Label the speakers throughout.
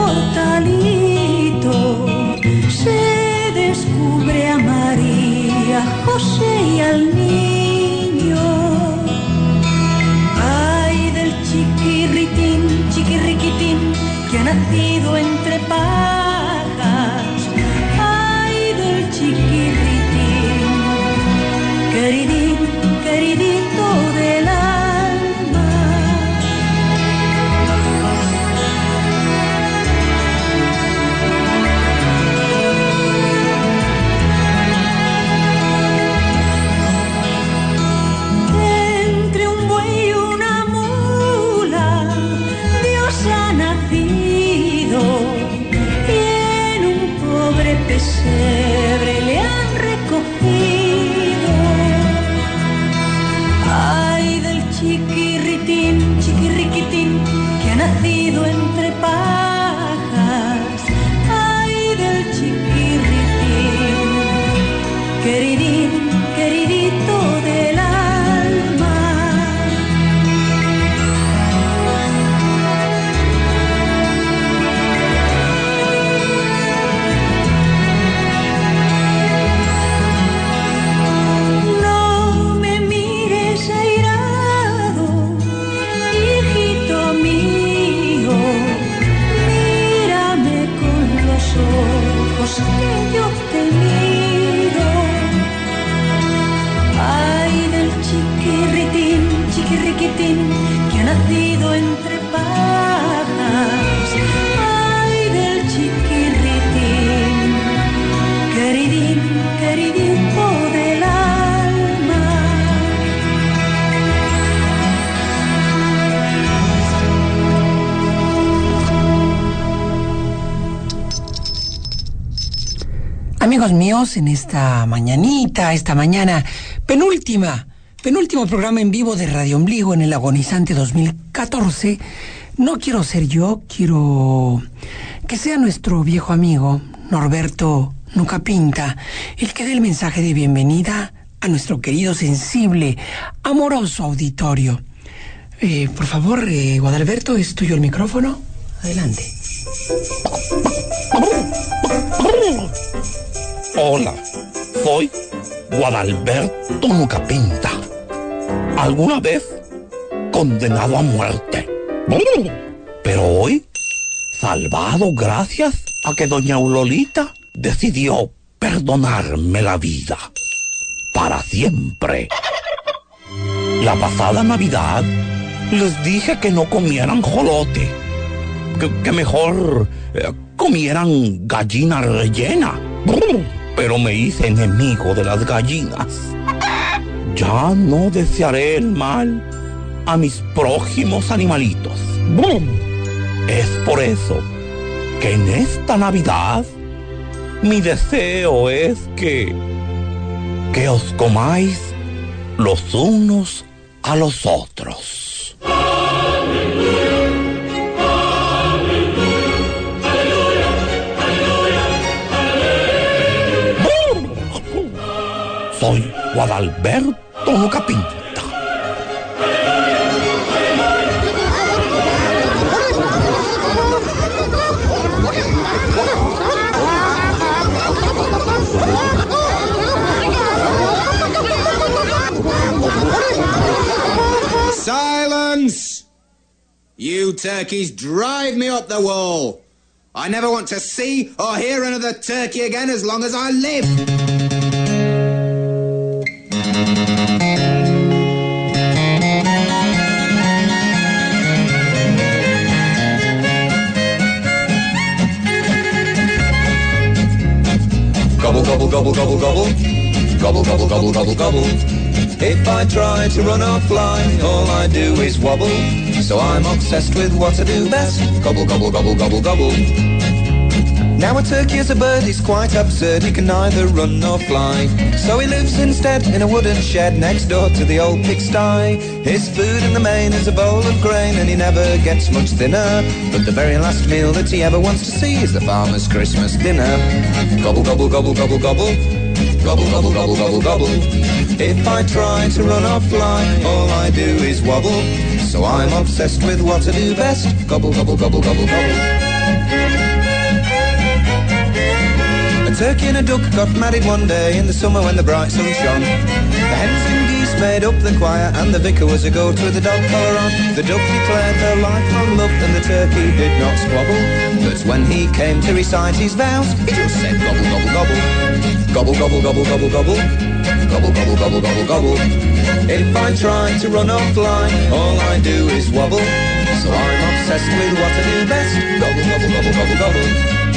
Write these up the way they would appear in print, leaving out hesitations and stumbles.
Speaker 1: portalito se descubre a María, José y al niño. Ay del chiquirritín, chiquirriquitín, que ha nacido entre pajas. Ay del chiquirritín, queridín, queridito del alma. Entre un buey y una mula, Dios ha nacido, y en un pobre pesebre le han recogido. Ay del chiquirritín, chiquirriquitín, que ha nacido entre pajas. Ay del chiquirritín, queridín, queridito del alma. No me mires airado, hijito mío, mírame con los ojos que yo te miro. Ay del chiquirritín, chiquirriquitín, que ha nacido entre pajas. Ay del chiquirritín, queridín, queridito del alma.
Speaker 2: Amigos míos, en esta mañanita, esta mañana penúltimo programa en vivo de Radio Ombligo en el agonizante 2014, no quiero ser yo, quiero que sea nuestro viejo amigo Norberto Nucapinta el que dé el mensaje de bienvenida a nuestro querido, sensible, amoroso auditorio. Por favor, Guadalberto, ¿es tuyo el micrófono? Adelante.
Speaker 3: Hola, soy Guadalberto Nucapinta. Alguna vez condenado a muerte, pero hoy salvado gracias a que doña Aurolita decidió perdonarme la vida para siempre. La pasada Navidad les dije que no comieran jolote, que mejor comieran gallina rellena, pero me hice enemigo de las gallinas. Ya no desearé el mal a mis prójimos animalitos. Es por eso que en esta Navidad mi deseo es que os comáis los unos a los otros. Soy Guadalberto Nucapinta.
Speaker 4: Silence! You turkeys drive me up the wall. I never want to see or hear another turkey again as long as I live.
Speaker 5: Gobble, gobble, gobble, gobble, gobble. Gobble, gobble, gobble, gobble, gobble. If I try to run or fly, all I do is wobble. So I'm obsessed with what I do best. Gobble, gobble, gobble, gobble, gobble. Now a turkey as a bird is quite absurd. He can neither run nor fly. So he lives instead in a wooden shed next door to the old pigsty. His food in the main is a bowl of grain, and he never gets much thinner. But the very last meal that he ever wants to see is the farmer's Christmas dinner. Gobble, gobble, gobble, gobble, gobble. Gobble, gobble, gobble, gobble, gobble. If I try to run or fly, all I do is wobble. So I'm obsessed with what I do best. Gobble, gobble, gobble, gobble, gobble. turkey and a duck got married one day in the summer when the bright sun shone. The hens and geese made up the choir, and the vicar was a goat with a dog collar on. The duck declared her lifelong love, and the turkey did not squabble. But when he came to recite his vows, he just said gobble, gobble, gobble. Gobble, gobble, gobble, gobble, gobble. Gobble, gobble, gobble, gobble, gobble. If I try to run offline, all I do is wobble. So I'm obsessed with what I do best. Gobble, gobble, gobble, gobble, gobble.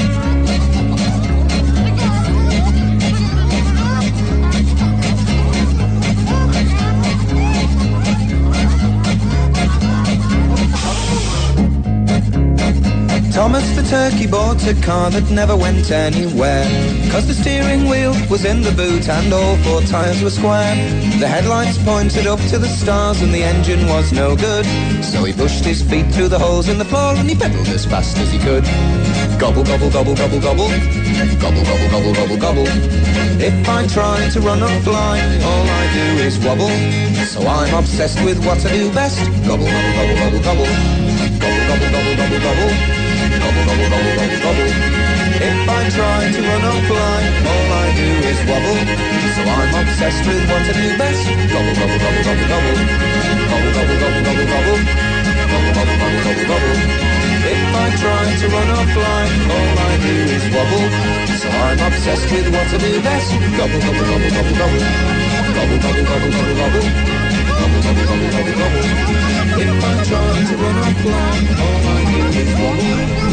Speaker 5: Thomas the turkey bought a car that never went anywhere, 'cause the steering wheel was in the boot and all four tires were square. The headlights pointed up to the stars and the engine was no good, so he pushed his feet through the holes in the floor and he pedalled as fast as he could. Gobble, gobble, gobble, gobble, gobble. Gobble, gobble, gobble, gobble, gobble. If I try to run offline, all I do is wobble. So I'm obsessed with what I do best. Gobble, gobble, gobble, gobble, gobble. Gobble, gobble, gobble, gobble, gobble. Gobble, gobble, gobble, gobble, gobble. If I try to run offline, all I do is wobble. So I'm obsessed with what I do best. Gobble, gobble, gobble, gobble, gobble. Gobble, gobble, gobble, gobble, gobble. Gobble, gobble, gobble, gobble, gobble. If I try to run offline, all I do is wobble. So I'm obsessed with what I do best. Gobble, gobble, gobble, gobble, gobble. Gobble, gobble, gobble, gobble, gobble. Gobble, gobble, gobble, gobble, gobble. If I try to run offline, all I do is wobble.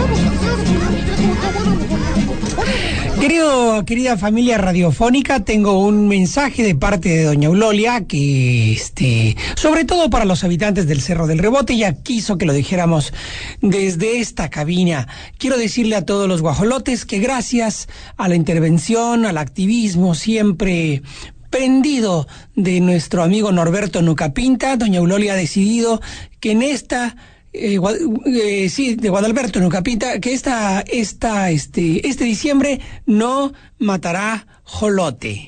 Speaker 2: Querida familia radiofónica, tengo un mensaje de parte de doña Eulolia que, sobre todo para los habitantes del Cerro del Rebote, ella quiso que lo dijéramos desde esta cabina. Quiero decirle a todos los guajolotes que gracias a la intervención, al activismo siempre prendido de nuestro amigo Norberto Nucapinta, doña Eulolia ha decidido que en esta de Guadalberto Nucapinta, que este diciembre no matará jolote.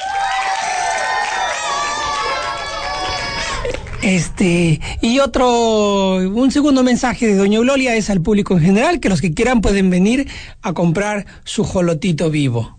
Speaker 2: Y un segundo mensaje de doña Eulolia es al público en general, que los que quieran pueden venir a comprar su jolotito vivo.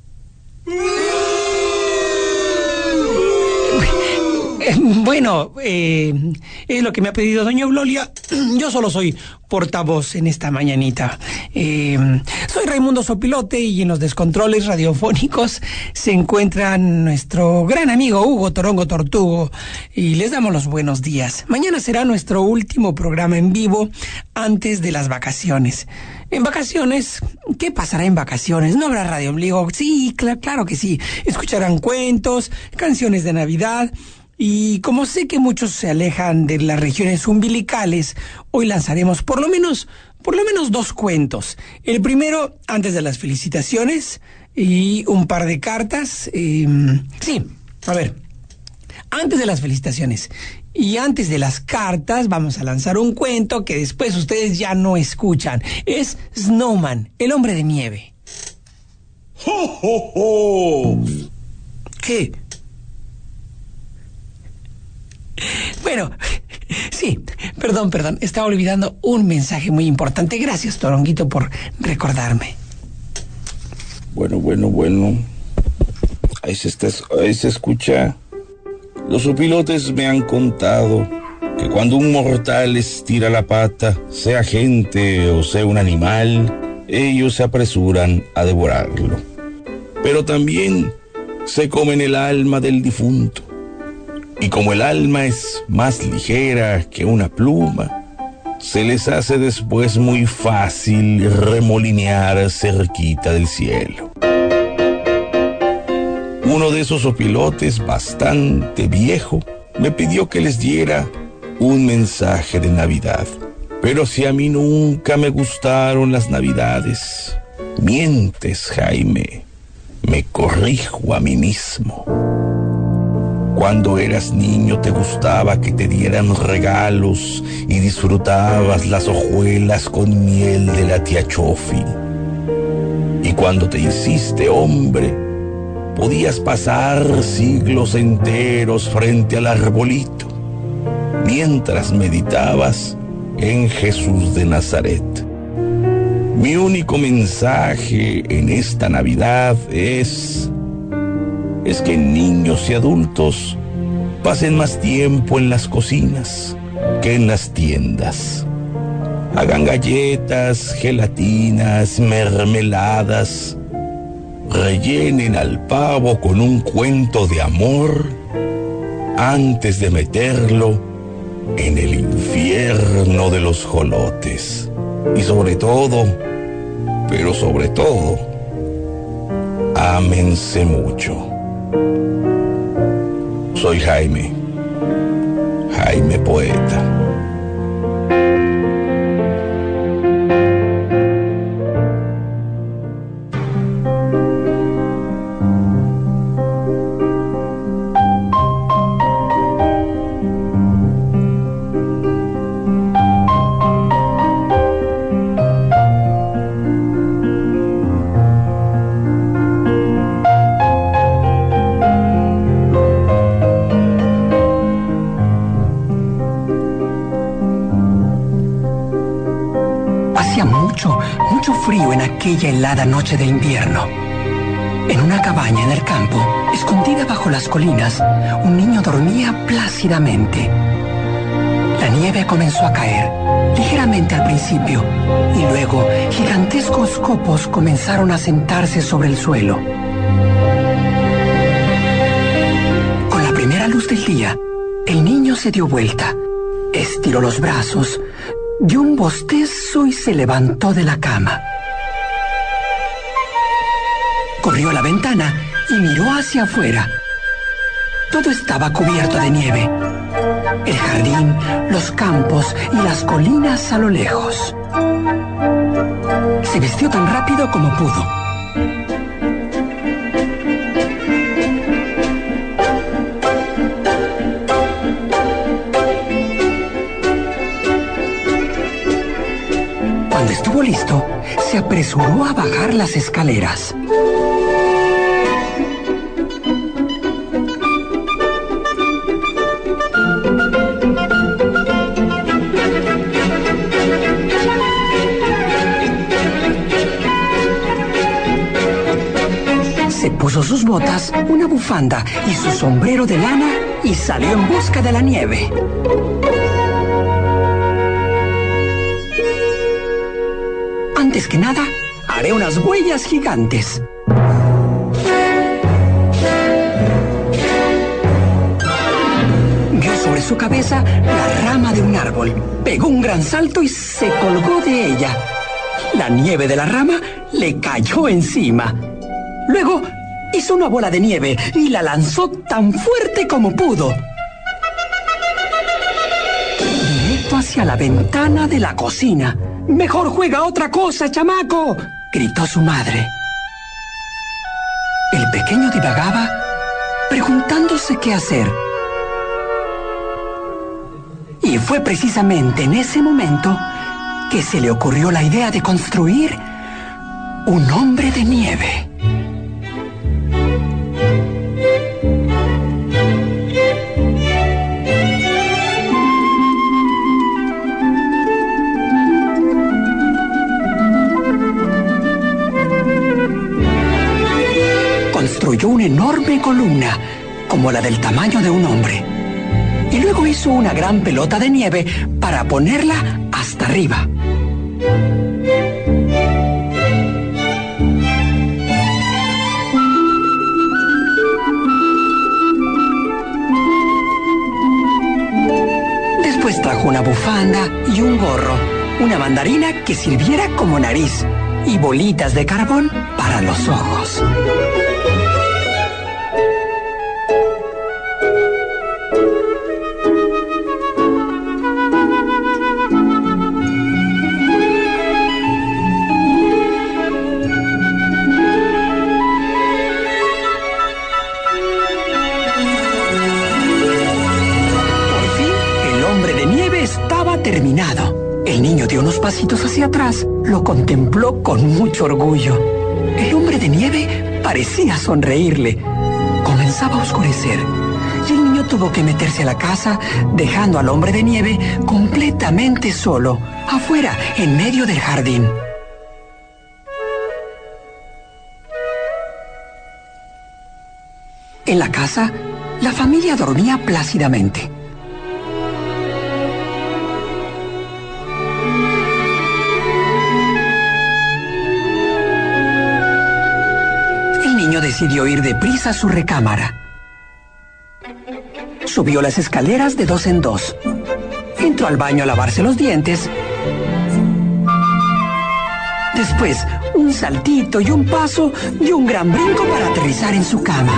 Speaker 2: Bueno, es lo que me ha pedido doña Eulolia. Yo solo soy portavoz en esta mañanita. Soy Raimundo Sopilote y en los descontroles radiofónicos se encuentra nuestro gran amigo Hugo Torongo Tortugo y les damos los buenos días. Mañana será nuestro último programa en vivo antes de las vacaciones. En vacaciones, ¿qué pasará en vacaciones? ¿No habrá Radio Ombligo? Sí, claro que sí. Escucharán cuentos, canciones de Navidad. Y como sé que muchos se alejan de las regiones umbilicales, hoy lanzaremos por lo menos 2 cuentos. El primero, antes de las felicitaciones, y un par de cartas. Antes de las felicitaciones y antes de las cartas, vamos a lanzar un cuento que después ustedes ya no escuchan. Es Snowman, el hombre de nieve.
Speaker 3: ¡Ho, ho, ho!
Speaker 2: ¿Qué? Bueno, sí, perdón, estaba olvidando un mensaje muy importante. Gracias, Toronguito, por recordarme.
Speaker 3: Bueno. Ahí se escucha. Los sopilotes me han contado que cuando un mortal estira la pata, sea gente o sea un animal, ellos se apresuran a devorarlo. Pero también se comen el alma del difunto. Y como el alma es más ligera que una pluma, se les hace después muy fácil remolinear cerquita del cielo. Uno de esos opilotes, bastante viejo, me pidió que les diera un mensaje de Navidad. Pero si a mí nunca me gustaron las Navidades, mientes, Jaime, me corrijo a mí mismo. Cuando eras niño te gustaba que te dieran regalos y disfrutabas las hojuelas con miel de la tía Chofi. Y cuando te hiciste hombre, podías pasar siglos enteros frente al arbolito, mientras meditabas en Jesús de Nazaret. Mi único mensaje en esta Navidad es que niños y adultos pasen más tiempo en las cocinas que en las tiendas. Hagan galletas, gelatinas, mermeladas. Rellenen al pavo con un cuento de amor antes de meterlo en el infierno de los jolotes. Y sobre todo, pero sobre todo, ámense mucho. Soy Jaime Poeta.
Speaker 2: Mucho frío en aquella helada noche de invierno. En una cabaña en el campo, escondida bajo las colinas, un niño dormía plácidamente. La nieve comenzó a caer, ligeramente al principio, y luego gigantescos copos comenzaron a sentarse sobre el suelo. Con la primera luz del día, el niño se dio vuelta, estiró los brazos, dio un bostezo y se levantó de la cama. Corrió a la ventana y miró hacia afuera. Todo estaba cubierto de nieve. El jardín, los campos y las colinas a lo lejos. Se vistió tan rápido como pudo. Cuando estuvo listo, se apresuró a bajar las escaleras. Se puso sus botas, una bufanda y su sombrero de lana y salió en busca de la nieve. Antes que nada, haré unas huellas gigantes. Vio sobre su cabeza la rama de un árbol, pegó un gran salto y se colgó de ella. La nieve de la rama le cayó encima. Luego hizo una bola de nieve y la lanzó tan fuerte como pudo. Directo hacia la ventana de la cocina. ¡Mejor juega otra cosa, chamaco!, gritó su madre. El pequeño divagaba, preguntándose qué hacer. Y fue precisamente en ese momento que se le ocurrió la idea de construir un hombre de nieve. Construyó una enorme columna, como la del tamaño de un hombre. Y luego hizo una gran pelota de nieve para ponerla hasta arriba. Después trajo una bufanda y un gorro, una mandarina que sirviera como nariz y bolitas de carbón para los ojos. Terminado. El niño dio unos pasitos hacia atrás, lo contempló con mucho orgullo. El hombre de nieve parecía sonreírle. Comenzaba a oscurecer y el niño tuvo que meterse a la casa, dejando al hombre de nieve completamente solo, afuera, en medio del jardín. En la casa, la familia dormía plácidamente. El niño decidió ir deprisa a su recámara. Subió las escaleras de 2 en 2. Entró al baño a lavarse los dientes. Después, un saltito y un paso, dio un gran brinco para aterrizar en su cama.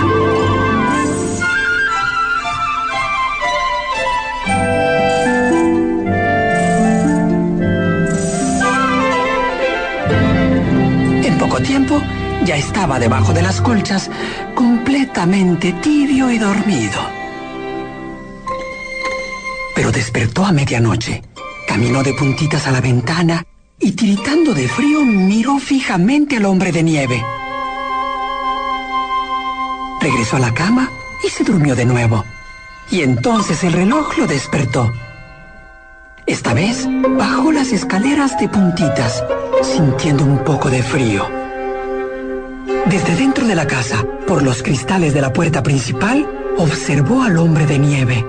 Speaker 2: En poco tiempo, ya estaba debajo de las colchas, completamente tibio y dormido. Pero despertó a medianoche, caminó de puntitas a la ventana y, tiritando de frío, miró fijamente al hombre de nieve. Regresó a la cama y se durmió de nuevo. Y entonces el reloj lo despertó. Esta vez bajó las escaleras de puntitas, sintiendo un poco de frío. Desde dentro de la casa, por los cristales de la puerta principal, observó al hombre de nieve.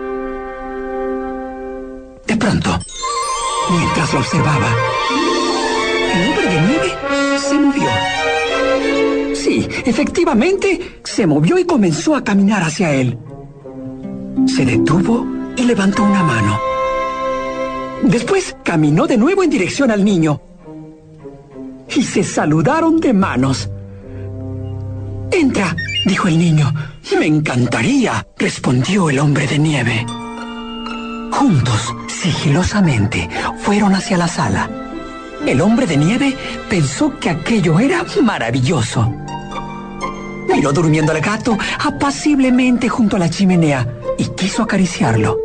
Speaker 2: De pronto, mientras lo observaba, el hombre de nieve se movió. Sí, efectivamente, se movió y comenzó a caminar hacia él. Se detuvo y levantó una mano. Después caminó de nuevo en dirección al niño. Y se saludaron de manos. «Entra», dijo el niño. «Me encantaría», respondió el hombre de nieve. Juntos, sigilosamente, fueron hacia la sala. El hombre de nieve pensó que aquello era maravilloso. Miró durmiendo al gato apaciblemente junto a la chimenea y quiso acariciarlo.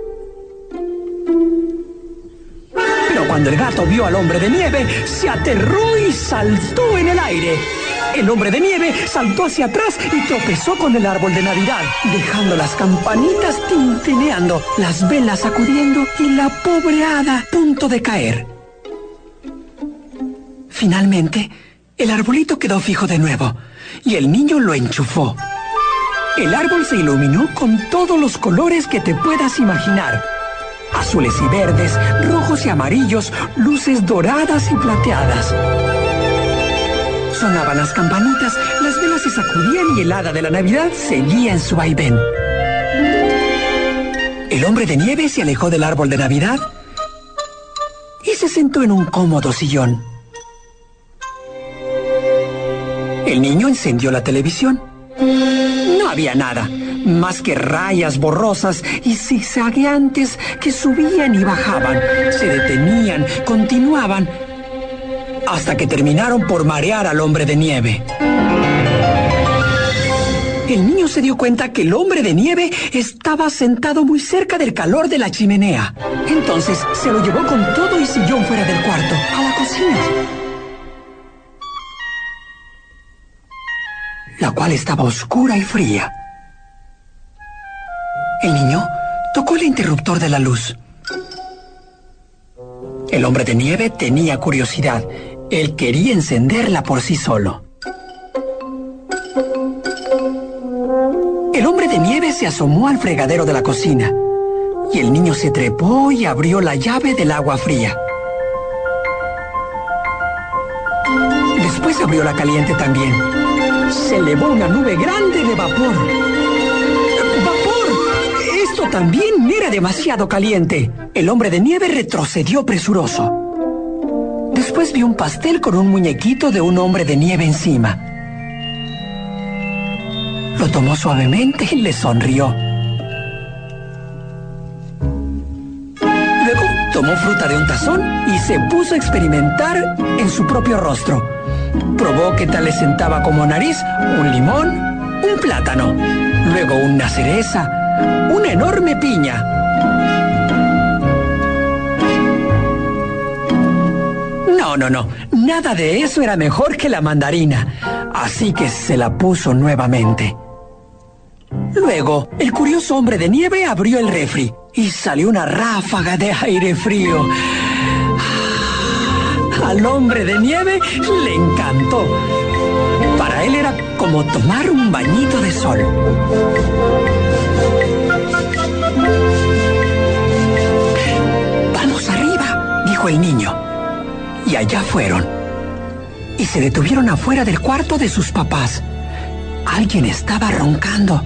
Speaker 2: Pero cuando el gato vio al hombre de nieve, se aterró y saltó en el aire. El hombre de nieve saltó hacia atrás y tropezó con el árbol de Navidad, dejando las campanitas tintineando, las velas sacudiendo y la pobre hada a punto de caer. Finalmente, el arbolito quedó fijo de nuevo y el niño lo enchufó. El árbol se iluminó con todos los colores que te puedas imaginar. Azules y verdes, rojos y amarillos, luces doradas y plateadas. Sonaban las campanitas, las velas se sacudían y el hada de la Navidad seguía en su vaivén. El hombre de nieve se alejó del árbol de Navidad y se sentó en un cómodo sillón. El niño encendió la televisión. No había nada, más que rayas borrosas y zigzagueantes que subían y bajaban, se detenían, continuaban, hasta que terminaron por marear al hombre de nieve. El niño se dio cuenta que el hombre de nieve estaba sentado muy cerca del calor de la chimenea. Entonces se lo llevó con todo y sillón fuera del cuarto, a la cocina, la cual estaba oscura y fría. El niño tocó el interruptor de la luz. El hombre de nieve tenía curiosidad. Él quería encenderla por sí solo. El hombre de nieve se asomó al fregadero de la cocina y el niño se trepó y abrió la llave del agua fría. Después abrió la caliente también. Se elevó una nube grande de vapor. ¡Vapor! Esto también era demasiado caliente. El hombre de nieve retrocedió presuroso. Después vio un pastel con un muñequito de un hombre de nieve encima. Lo tomó suavemente y le sonrió. Luego tomó fruta de un tazón y se puso a experimentar en su propio rostro. Probó qué tal le sentaba como nariz un limón, un plátano, luego una cereza, una enorme piña. No, nada de eso era mejor que la mandarina, así que se la puso nuevamente. Luego, el curioso hombre de nieve abrió el refri y salió una ráfaga de aire frío. Al hombre de nieve le encantó. Para Para él era como tomar un bañito de sol. Vamos arriba, dijo el niño. Y allá fueron. Y se detuvieron afuera del cuarto de sus papás. Alguien estaba roncando.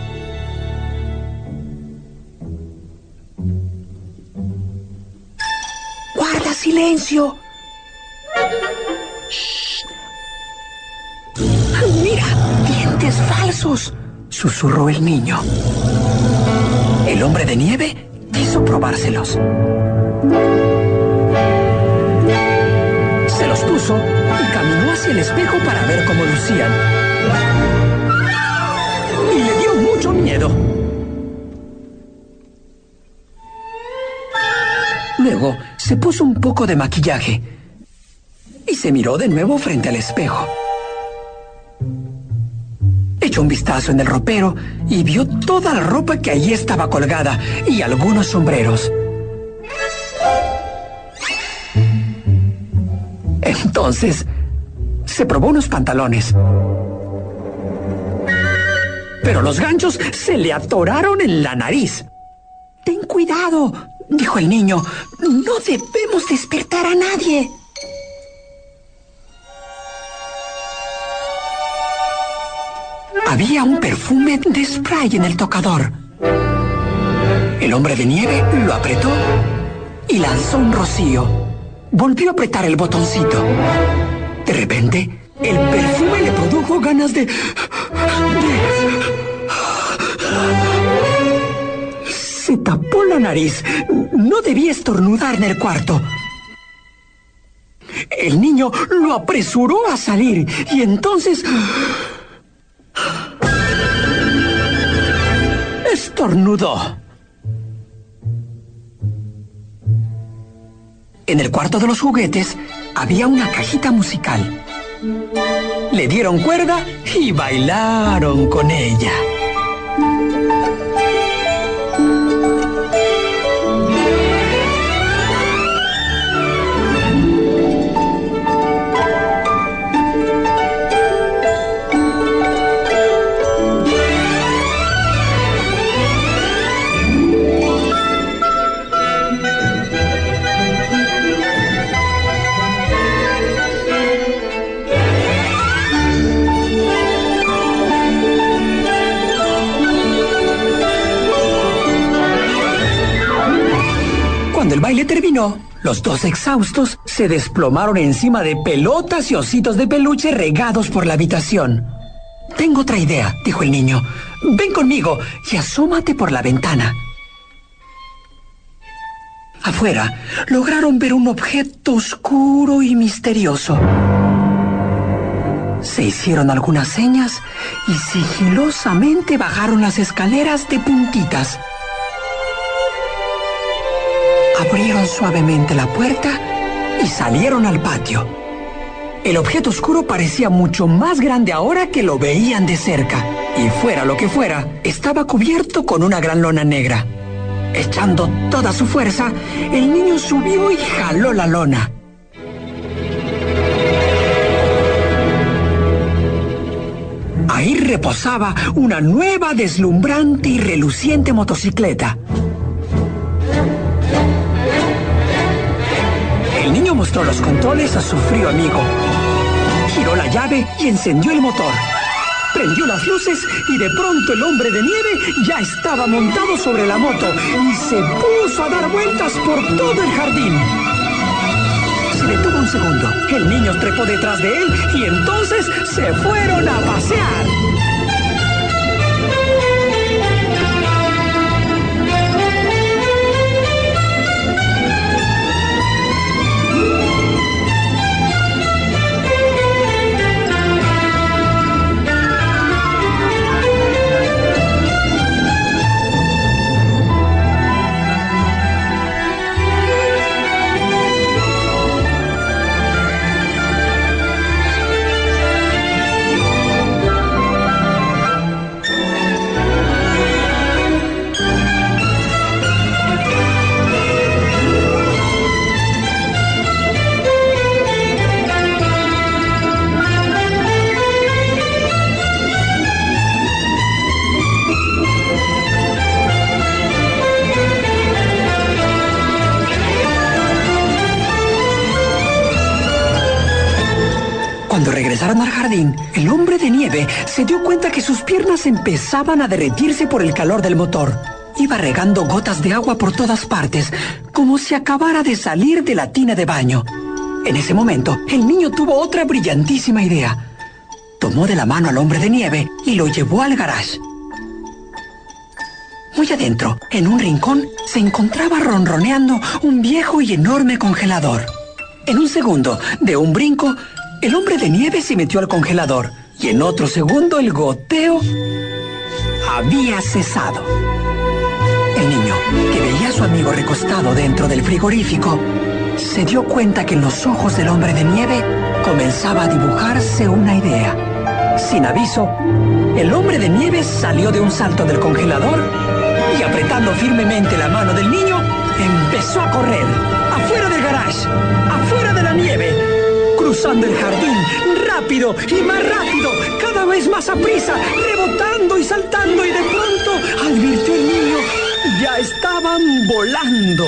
Speaker 2: ¡Guarda silencio! ¡Shh! ¡Mira! ¡Dientes falsos!, susurró el niño. El hombre de nieve quiso probárselos. Se los puso y caminó hacia el espejo para ver cómo lucían. Y le dio mucho miedo. Luego se puso un poco de maquillaje y se miró de nuevo frente al espejo. Echó un vistazo en el ropero y vio toda la ropa que allí estaba colgada y algunos sombreros. Entonces se probó unos pantalones. Pero los ganchos se le atoraron en la nariz. «Ten cuidado», dijo el niño. «No debemos despertar a nadie». Había un perfume de spray en el tocador. El hombre de nieve lo apretó y lanzó un rocío. Volvió a apretar el botoncito. De repente, el perfume le produjo ganas de... Se tapó la nariz. No debía estornudar en el cuarto. El niño lo apresuró a salir y entonces... estornudó. En el cuarto de los juguetes había una cajita musical. Le dieron cuerda y bailaron con ella. Cuando el baile terminó, los dos exhaustos se desplomaron encima de pelotas y ositos de peluche regados por la habitación. «Tengo otra idea», dijo el niño. «Ven conmigo y asómate por la ventana». Afuera, lograron ver un objeto oscuro y misterioso. Se hicieron algunas señas y sigilosamente bajaron las escaleras de puntitas. Abrieron suavemente la puerta y salieron al patio. El objeto oscuro parecía mucho más grande ahora que lo veían de cerca. Y fuera lo que fuera, estaba cubierto con una gran lona negra. Echando toda su fuerza, el niño subió y jaló la lona. Ahí reposaba una nueva, deslumbrante y reluciente motocicleta. El niño mostró los controles a su frío amigo. Giró la llave y encendió el motor. Prendió las luces y de pronto el hombre de nieve ya estaba montado sobre la moto y se puso a dar vueltas por todo el jardín. Se detuvo un segundo. El niño trepó detrás de él y entonces se fueron a pasear. Cuando regresaron al jardín, el hombre de nieve se dio cuenta que sus piernas empezaban a derretirse por el calor del motor. Iba regando gotas de agua por todas partes, como si acabara de salir de la tina de baño. En ese momento, el niño tuvo otra brillantísima idea. Tomó de la mano al hombre de nieve y lo llevó al garage. Muy adentro, en un rincón, se encontraba ronroneando un viejo y enorme congelador. En un segundo, de un brinco, el hombre de nieve se metió al congelador y en otro segundo el goteo había cesado. El niño, que veía a su amigo recostado dentro del frigorífico, se dio cuenta que en los ojos del hombre de nieve comenzaba a dibujarse una idea. Sin aviso, el hombre de nieve salió de un salto del congelador y, apretando firmemente la mano del niño, empezó a correr, afuera del garage, afuera de la nieve, cruzando el jardín, rápido y más rápido, cada vez más aprisa, rebotando y saltando, y de pronto advirtió el niño: ya estaban volando.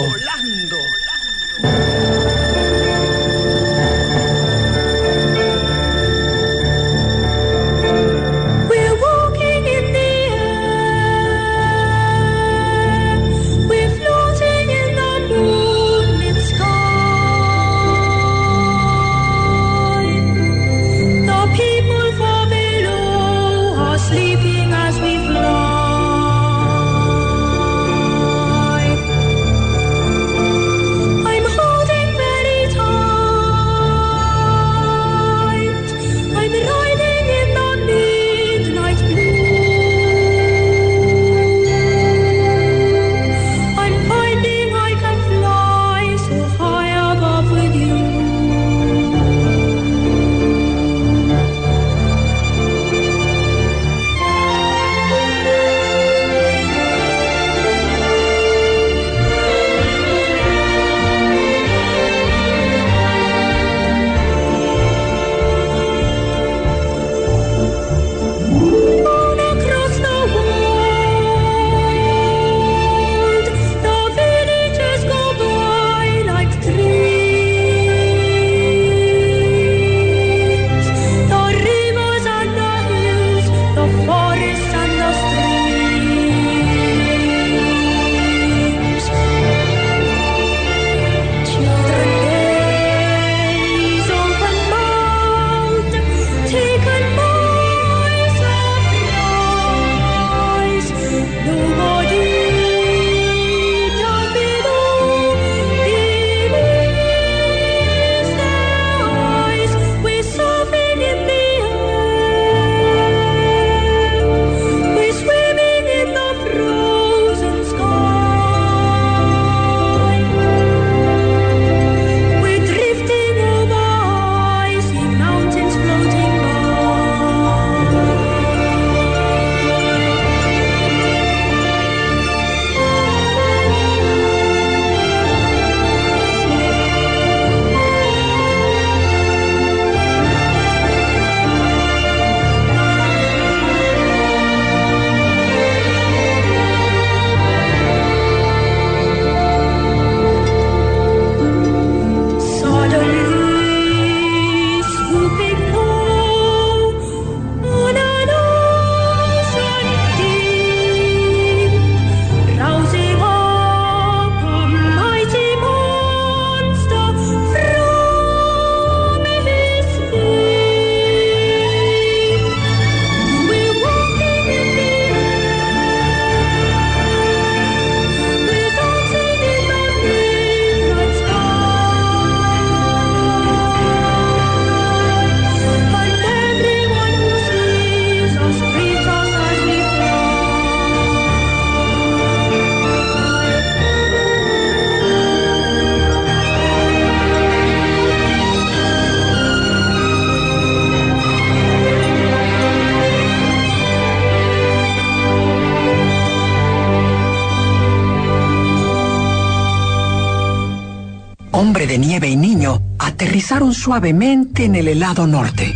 Speaker 2: Hombre de nieve y niño aterrizaron suavemente en el helado norte.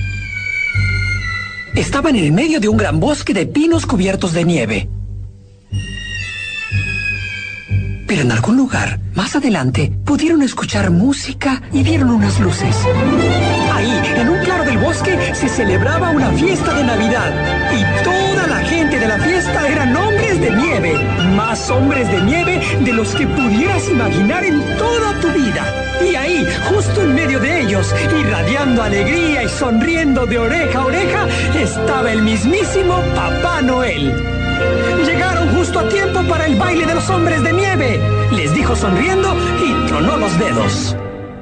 Speaker 2: Estaban en el medio de un gran bosque de pinos cubiertos de nieve. Pero en algún lugar, más adelante, pudieron escuchar música y vieron unas luces. Ahí, en un claro del bosque, se celebraba una fiesta de Navidad y toda la gente de la fiesta eran hombres de nieve, más hombres de nieve de los que pudieras imaginar en toda tu vida. Y ahí, justo en medio de ellos, irradiando alegría y sonriendo de oreja a oreja, estaba el mismísimo Papá Noel. Llegaron justo a tiempo para el baile de los hombres de nieve, les dijo sonriendo y tronó los dedos.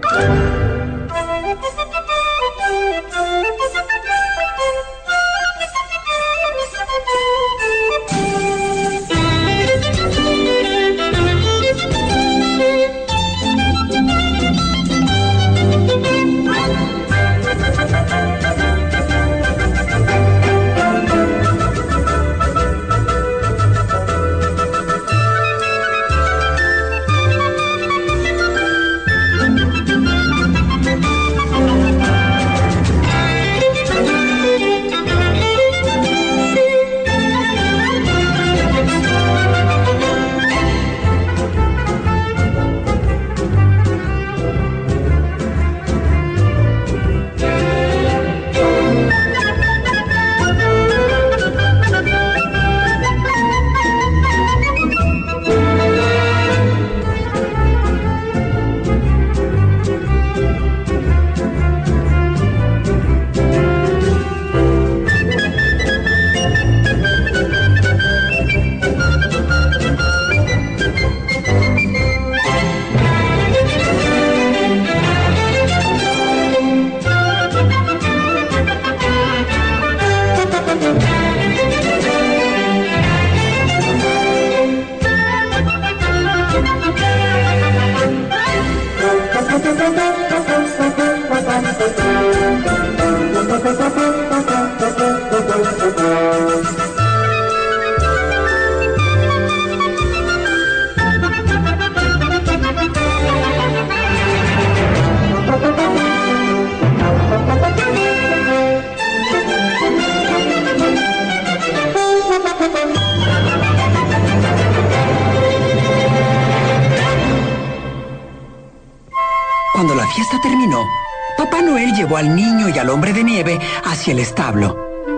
Speaker 2: Cuando la fiesta terminó, Papá Noel llevó al niño y al hombre de nieve hacia el establo.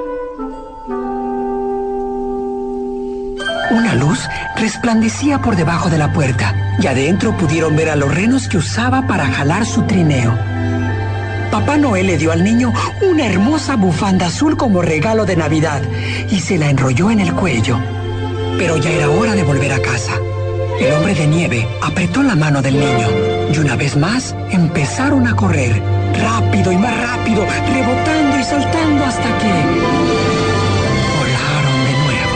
Speaker 2: Una luz resplandecía por debajo de la puerta y adentro pudieron ver a los renos que usaba para jalar su trineo. Papá Noel le dio al niño una hermosa bufanda azul como regalo de Navidad y se la enrolló en el cuello. Pero ya era hora de volver a casa. El hombre de nieve apretó la mano del niño y una vez más empezaron a correr, rápido y más rápido, rebotando y saltando hasta que volaron de nuevo.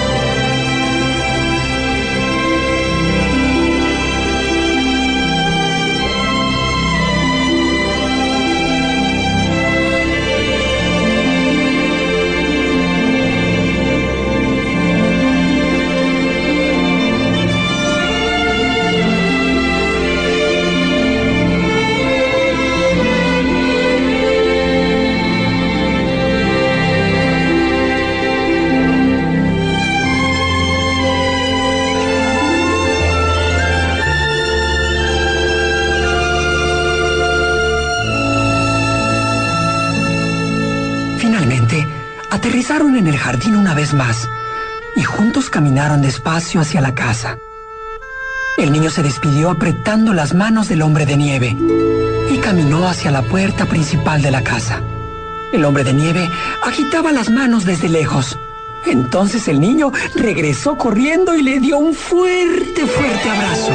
Speaker 2: Finalmente, aterrizaron en el jardín una vez más y juntos caminaron despacio hacia la casa. El niño se despidió apretando las manos del hombre de nieve y caminó hacia la puerta principal de la casa. El hombre de nieve agitaba las manos desde lejos. Entonces el niño regresó corriendo y le dio un fuerte, fuerte abrazo.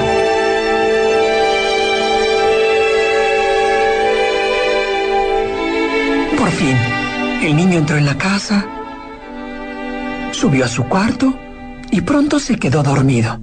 Speaker 2: Por fin, el niño entró en la casa, subió a su cuarto y pronto se quedó dormido.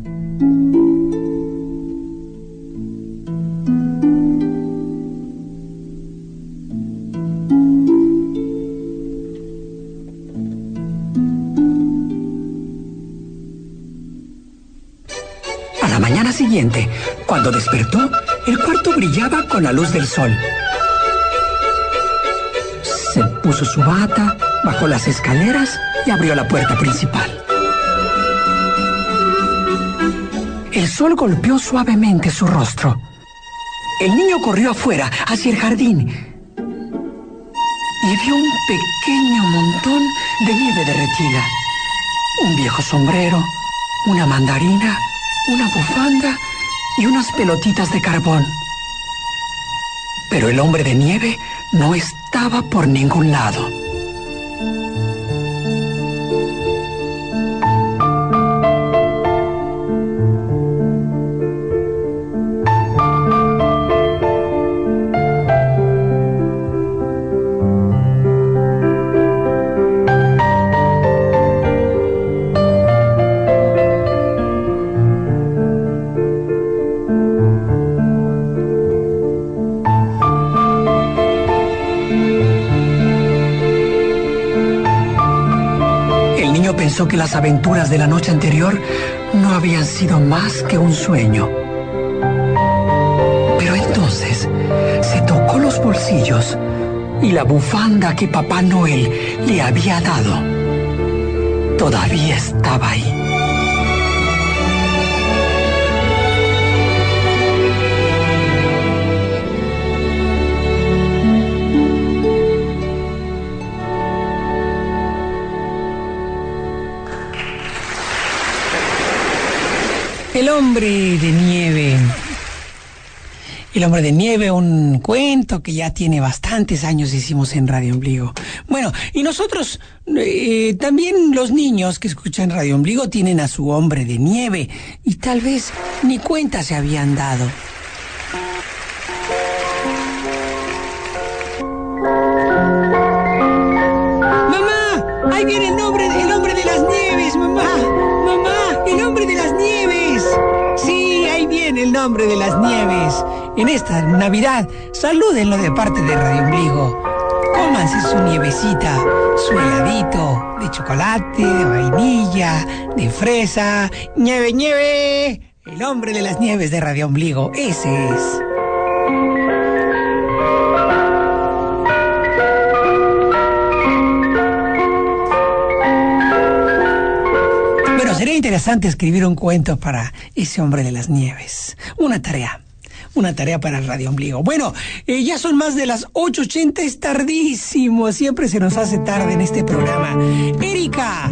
Speaker 2: A la mañana siguiente, cuando despertó, el cuarto brillaba con la luz del sol. Se puso su bata, bajó las escaleras y abrió la puerta principal. El sol golpeó suavemente su rostro. El niño corrió afuera, hacia el jardín. y vio un pequeño montón de nieve derretida. Un viejo sombrero, una mandarina, una bufanda y unas pelotitas de carbón. Pero el hombre de nieve no estaba por ningún lado. Pensó que las aventuras de la noche anterior no habían sido más que un sueño. Pero entonces se tocó los bolsillos y la bufanda que Papá Noel le había dado todavía estaba ahí. El hombre de nieve. El hombre de nieve, un cuento que ya tiene bastantes años hicimos en Radio Ombligo. Bueno, y nosotros, también los niños que escuchan Radio Ombligo tienen a su hombre de nieve y tal vez ni cuenta se habían dado. ¡Mamá! ¡Ahí viene el hombre de las nieves, mamá! ¡Mamá! ¡El hombre de las nieves! Sí, ahí viene el hombre de las nieves. En esta Navidad, salúdenlo de parte de Radio Ombligo. Cómanse su nievecita, su heladito de chocolate, de vainilla, de fresa. ¡Nieve, nieve! El hombre de las nieves de Radio Ombligo, ese es. Bueno, sería interesante escribir un cuento para ese hombre de las nieves. Una tarea para Radio Ombligo. Bueno, ya son más de las 8:80, es tardísimo, siempre se nos hace tarde en este programa. Erika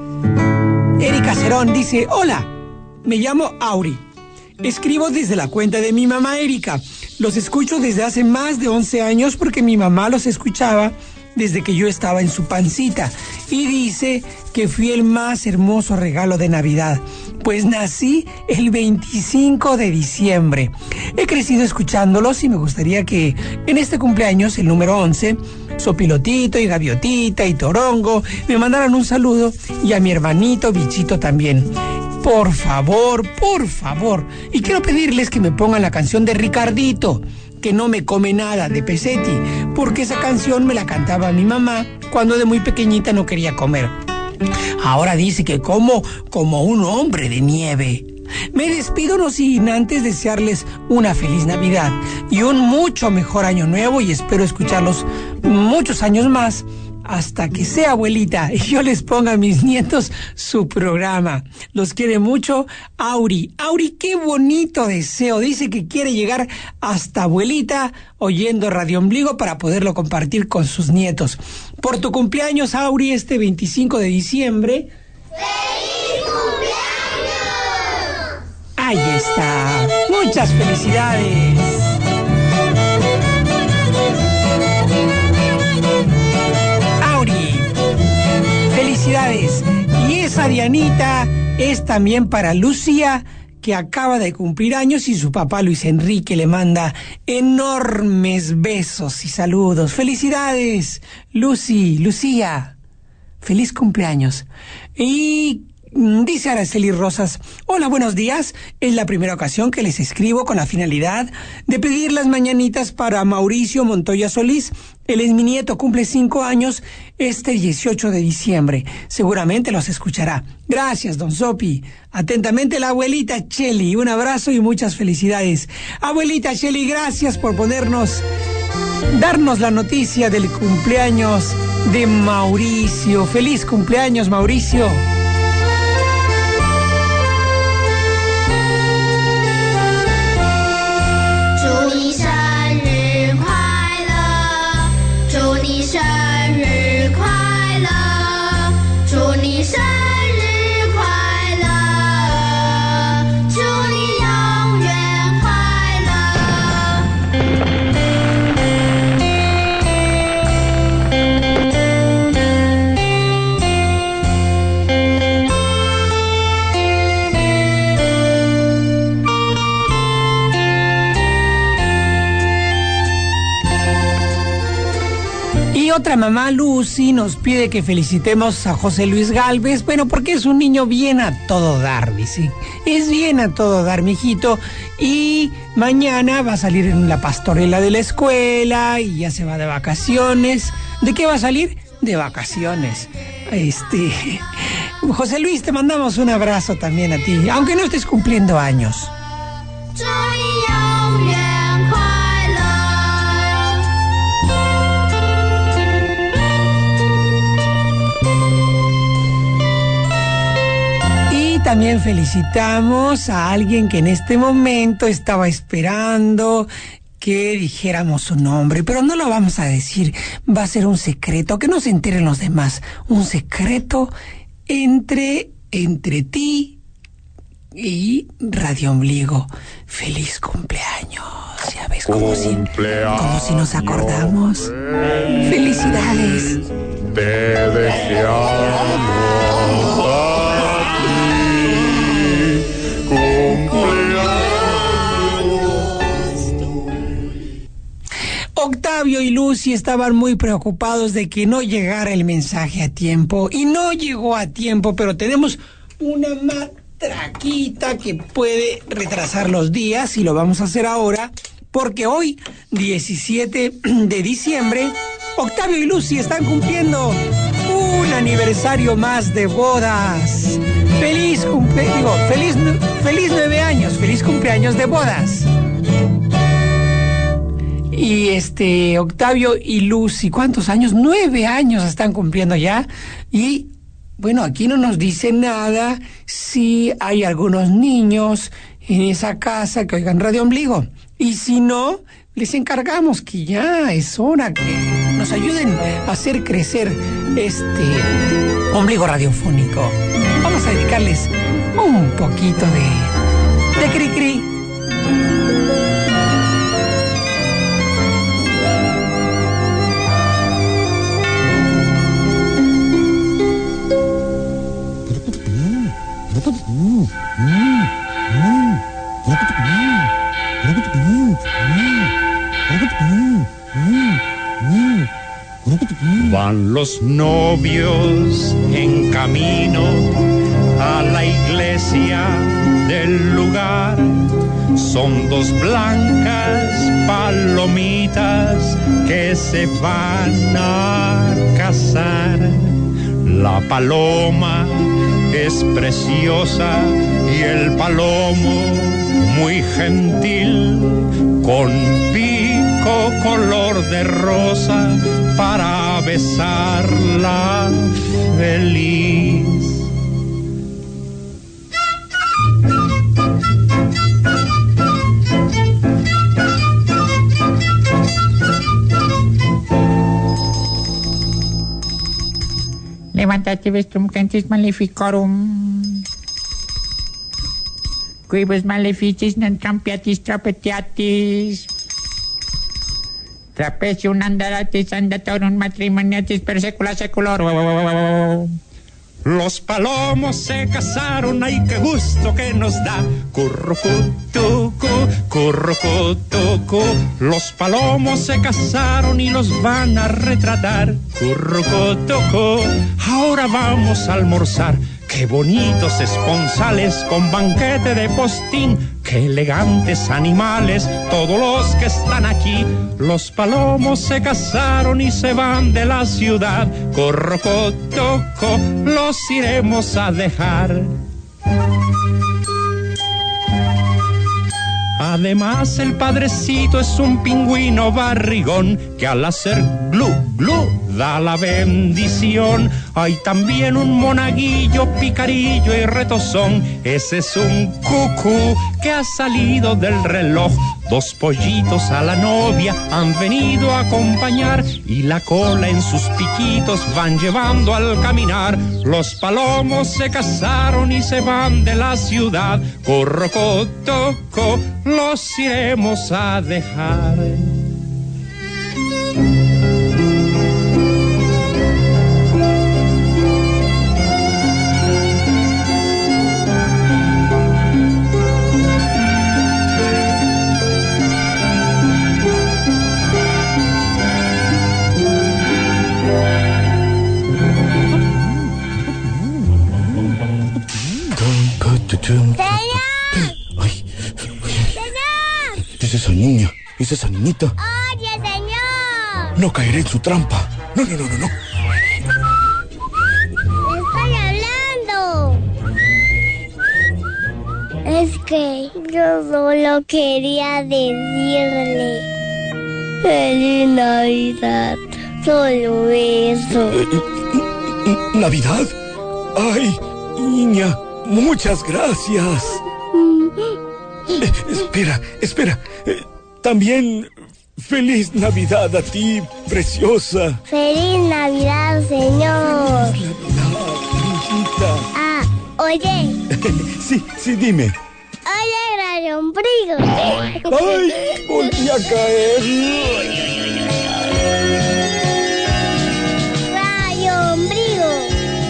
Speaker 2: Cerón dice: hola, me llamo Auri. Escribo desde la cuenta de mi mamá Erika. Los escucho desde hace más de 11 años porque mi mamá los escuchaba desde que yo estaba en su pancita. Y dice que fui el más hermoso regalo de Navidad, pues nací el 25 de diciembre. He crecido escuchándolos y me gustaría que en este cumpleaños, el número 11, Sopilotito y Gaviotita y Torongo me mandaran un saludo, y a mi hermanito Bichito también. Por favor. Y quiero pedirles que me pongan la canción de Ricardito, que no me come nada, de Pesetti, porque esa canción me la cantaba mi mamá cuando de muy pequeñita no quería comer. Ahora dice que como un hombre de nieve. Me despido no sin antes desearles una feliz Navidad y un mucho mejor año nuevo, y espero escucharlos muchos años más hasta que sea abuelita y yo les ponga a mis nietos su programa. Los quiere mucho Auri. Auri, qué bonito deseo. Dice que quiere llegar hasta abuelita oyendo Radio Ombligo para poderlo compartir con sus nietos. Por tu cumpleaños, Auri, este 25 de diciembre.
Speaker 6: ¡Feliz cumpleaños!
Speaker 2: Ahí está. Muchas felicidades. Felicidades. Y esa Dianita es también para Lucía, que acaba de cumplir años, y su papá Luis Enrique le manda enormes besos y saludos. Felicidades, Lucía. Feliz cumpleaños. Y dice Araceli Rosas: hola, buenos días. Es la primera ocasión que les escribo con la finalidad de pedir las mañanitas para Mauricio Montoya Solís. Él es mi nieto, cumple 5 años este 18 de diciembre. Seguramente los escuchará. Gracias, don Sopi. Atentamente, la abuelita Cheli. Un abrazo y muchas felicidades. Abuelita Cheli, gracias por darnos la noticia del cumpleaños de Mauricio. Feliz cumpleaños, Mauricio.
Speaker 6: 生日快乐，祝你生日快乐，祝你永远快乐。
Speaker 2: Y otra mamá, Lucy, nos pide que felicitemos a José Luis Gálvez, bueno, porque es un niño bien a todo dar, dice. Es bien a todo dar, mijito. Y mañana va a salir en la pastorela de la escuela y ya se va de vacaciones. ¿De qué va a salir? De vacaciones. José Luis, te mandamos un abrazo también a ti, aunque no estés cumpliendo años.
Speaker 6: 祝你永远快乐。
Speaker 2: Y también felicitamos a alguien que en este momento estaba esperando que dijéramos su nombre, pero no lo vamos a decir, va a ser un secreto, que no se enteren los demás, un secreto entre ti y Radio Ombligo. Feliz cumpleaños, ya ves, como si nos acordamos. Felicidades.
Speaker 7: Te deseamos a ti, cumpleaños.
Speaker 2: Octavio y Lucy estaban muy preocupados de que no llegara el mensaje a tiempo, y no llegó a tiempo, pero tenemos una matraquita que puede retrasar los días y lo vamos a hacer ahora, porque hoy, 17 de diciembre, Octavio y Lucy están cumpliendo un aniversario más de bodas. Feliz 9 años, feliz cumpleaños de bodas. Y Octavio y Lucy, ¿cuántos años? 9 años están cumpliendo ya. Y bueno, aquí no nos dice nada si hay algunos niños en esa casa que oigan Radio Ombligo. Y si no, les encargamos que ya es hora que nos ayuden a hacer crecer este ombligo radiofónico. Vamos a dedicarles un poquito de cri-cri.
Speaker 7: Van los novios en camino a la iglesia del lugar. Son dos blancas palomitas que se van a casar. La paloma es preciosa y el palomo muy gentil, con pico color de rosa para besarla feliz.
Speaker 8: Levántate, vestrum cantis maleficorum. Quibus maleficis non campiatis trapetiatis. Trapecium andaratis andatorum matrimoniatis per secula seculorum.
Speaker 7: Los palomos se casaron, ay qué gusto que nos da. Currucutucu, currucutucu. Los palomos se casaron y los van a retratar. Currucutucu. Ahora vamos a almorzar. Qué bonitos esponsales con banquete de postín. Qué elegantes animales, todos los que están aquí. Los palomos se casaron y se van de la ciudad. Corrocotoco, los iremos a dejar. Además el padrecito es un pingüino barrigón que al hacer glu, glu da la bendición. Hay también un monaguillo, picarillo y retozón. Ese es un cucú que ha salido del reloj. Dos pollitos a la novia han venido a acompañar y la cola en sus piquitos van llevando al caminar. Los palomos se casaron y se van de la ciudad. Corrocotoco, los iremos a dejar.
Speaker 3: Ay. Es esa niña, es esa niñita.
Speaker 6: Oye, señor.
Speaker 3: No caeré en su trampa. No.
Speaker 6: Le estoy hablando. Es que yo solo quería decirle feliz Navidad. Solo eso.
Speaker 3: ¿Navidad? Ay, niña, muchas gracias. Espera. También feliz Navidad a ti, preciosa.
Speaker 6: Feliz Navidad, señor.
Speaker 3: Feliz Navidad, niñita.
Speaker 6: Ah, oye.
Speaker 3: Sí, dime.
Speaker 6: Oye, Radio Ombligo.
Speaker 3: Ay, volví a caer.
Speaker 6: Radio Ombligo.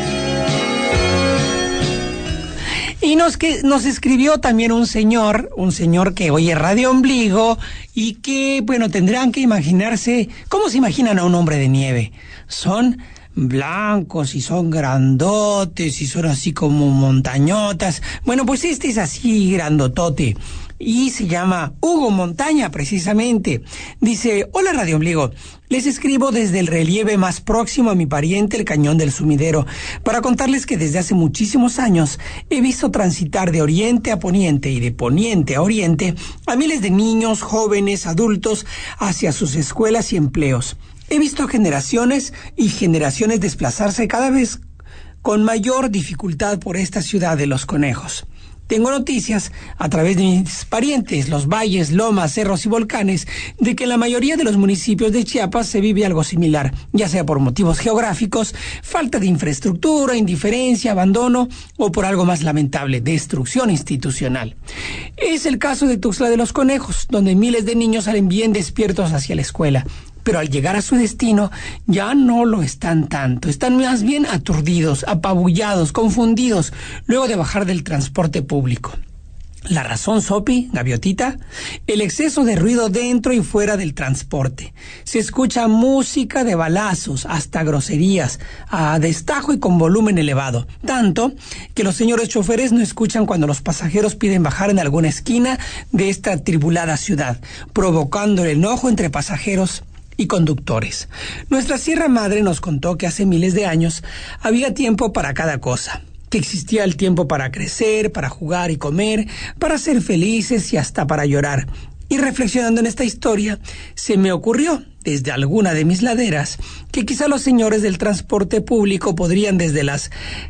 Speaker 2: Y nos escribió también un señor que oye Radio Ombligo y que, bueno, tendrán que imaginarse, ¿cómo se imaginan a un hombre de nieve? Son blancos y son grandotes y son así como montañotas. Bueno, pues este es así grandotote y se llama Hugo Montaña, precisamente. Dice: hola Radio Ombligo, les escribo desde el relieve más próximo a mi pariente, el Cañón del Sumidero, para contarles que desde hace muchísimos años he visto transitar de oriente a poniente y de poniente a oriente a miles de niños, jóvenes, adultos hacia sus escuelas y empleos. He visto generaciones y generaciones desplazarse cada vez con mayor dificultad por esta ciudad de los conejos. Tengo noticias a través de mis parientes, los valles, lomas, cerros y volcanes, de que en la mayoría de los municipios de Chiapas se vive algo similar, ya sea por motivos geográficos, falta de infraestructura, indiferencia, abandono o por algo más lamentable, destrucción institucional. Es el caso de Tuxtla de los Conejos, donde miles de niños salen bien despiertos hacia la escuela. Pero al llegar a su destino ya no lo están tanto, están más bien aturdidos, apabullados, confundidos, luego de bajar del transporte público. ¿La razón, Sopi, Gaviotita? El exceso de ruido dentro y fuera del transporte. Se escucha música de balazos, hasta groserías, a destajo y con volumen elevado. Tanto que los señores choferes no escuchan cuando los pasajeros piden bajar en alguna esquina de esta atribulada ciudad, provocando el enojo entre pasajeros y conductores. Nuestra Sierra Madre nos contó que hace miles de años había tiempo para cada cosa, que existía el tiempo para crecer, para jugar y comer, para ser felices y hasta para llorar. Y reflexionando en esta historia, se me ocurrió, desde alguna de mis laderas, que quizá los señores del transporte público podrían desde las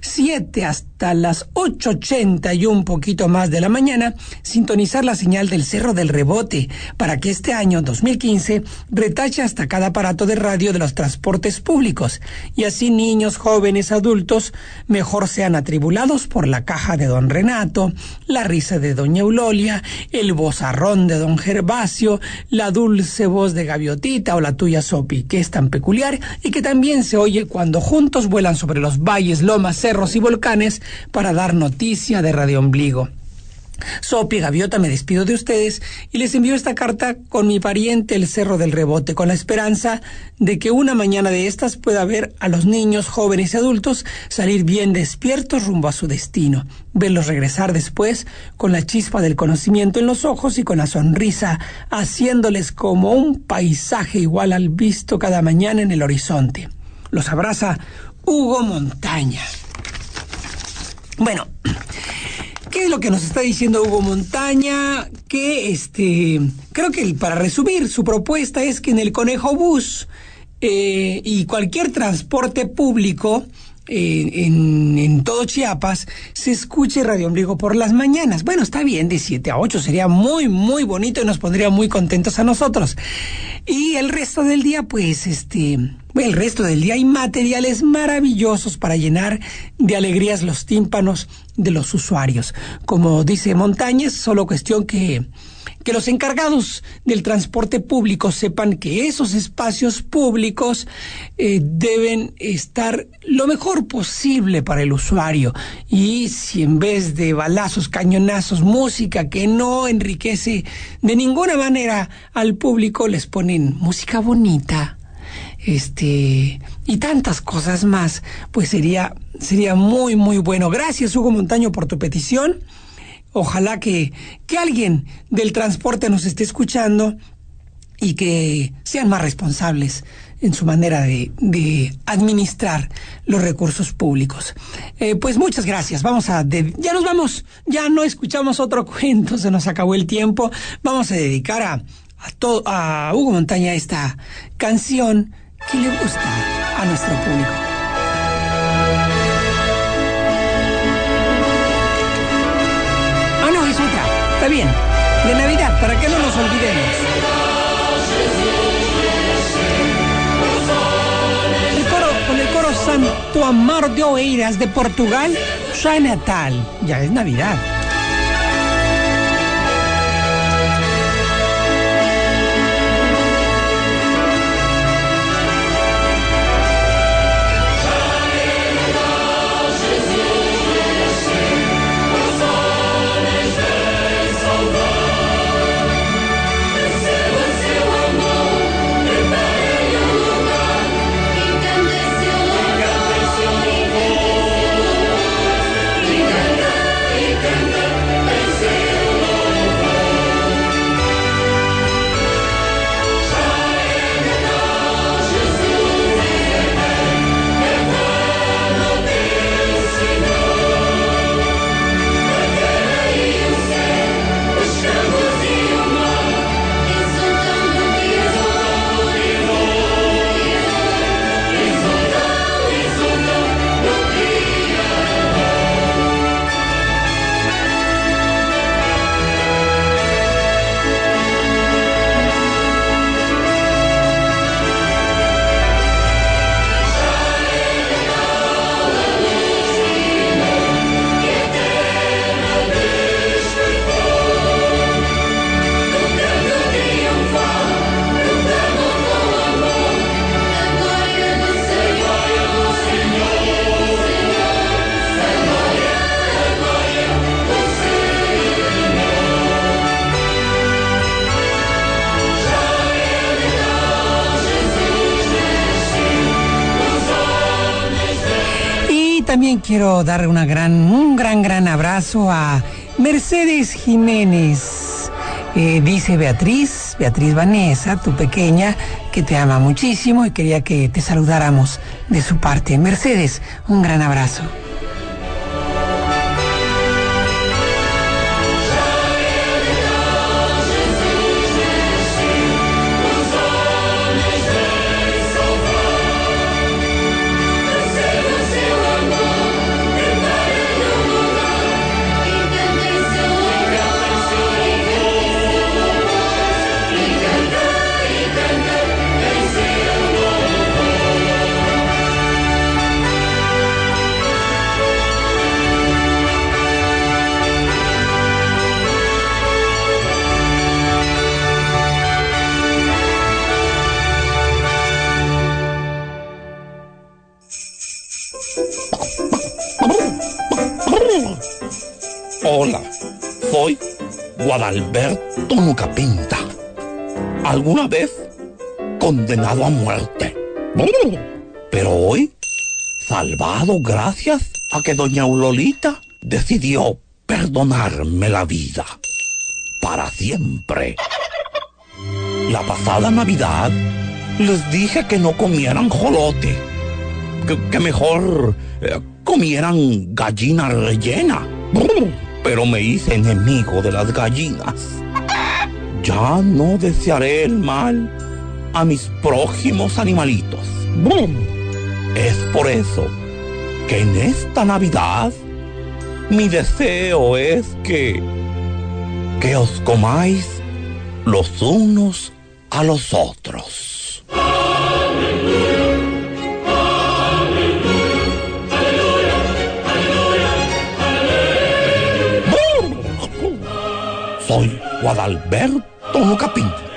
Speaker 2: 7 hasta las 8:80 y un poquito más de la mañana sintonizar la señal del Cerro del Rebote para que este año 2015 retache hasta cada aparato de radio de los transportes públicos y así niños, jóvenes, adultos mejor sean atribulados por la caja de don Renato, la risa de doña Eulolia, el vozarrón de don Gervasio, la dulce voz de Gaviotita o la tuya, Sopi, que es tan peculiar y que también se oye cuando juntos vuelan sobre los valles, lomas, cerros y volcanes para dar noticia de Radio Ombligo. Sopi, Gaviota, me despido de ustedes y les envío esta carta con mi pariente el Cerro del Rebote, con la esperanza de que una mañana de estas pueda ver a los niños, jóvenes y adultos salir bien despiertos rumbo a su destino, verlos regresar después con la chispa del conocimiento en los ojos y con la sonrisa haciéndoles como un paisaje igual al visto cada mañana en el horizonte. Los abraza Hugo Montaña. Bueno, ¿qué es lo que nos está diciendo Hugo Montaña? Que creo que para resumir, su propuesta es que en el Conejo Bus y cualquier transporte público en todo Chiapas se escuche Radio Ombligo por las mañanas. Bueno, está bien, de 7 a 8 sería muy, muy bonito y nos pondría muy contentos a nosotros. Y el resto del día, pues, el resto del día hay materiales maravillosos para llenar de alegrías los tímpanos de los usuarios. Como dice Montañez, solo cuestión que los encargados del transporte público sepan que esos espacios públicos deben estar lo mejor posible para el usuario. Y si en vez de balazos, cañonazos, música que no enriquece de ninguna manera al público, les ponen música bonita, y tantas cosas más, pues sería muy, muy bueno. Gracias, Hugo Montaño, por tu petición. Ojalá que alguien del transporte nos esté escuchando y que sean más responsables en su manera de administrar los recursos públicos. Pues muchas gracias. Ya nos vamos, ya no escuchamos otro cuento, se nos acabó el tiempo. Vamos a dedicar a Hugo Montaña esta canción que le gusta a nuestro público. Está bien, de Navidad, para que no nos olvidemos. Con el coro Santo Amor de Oeiras de Portugal, ya es Natal, ya es Navidad. También quiero dar un gran abrazo a Mercedes Jiménez. Dice Beatriz Vanessa, tu pequeña, que te ama muchísimo y quería que te saludáramos de su parte. Mercedes, un gran abrazo.
Speaker 3: Hola, soy Guadalberto Nucapinta. Alguna vez condenado a muerte. Pero hoy, salvado gracias a que doña Eulolita decidió perdonarme la vida. Para siempre. La pasada Navidad les dije que no comieran jolote. Que mejor comieran gallina rellena. Pero me hice enemigo de las gallinas. Ya no desearé el mal a mis prójimos animalitos. ¡Bum! Es por eso que en esta Navidad mi deseo es que os comáis los unos a los otros. Soy Guadalberto Capín.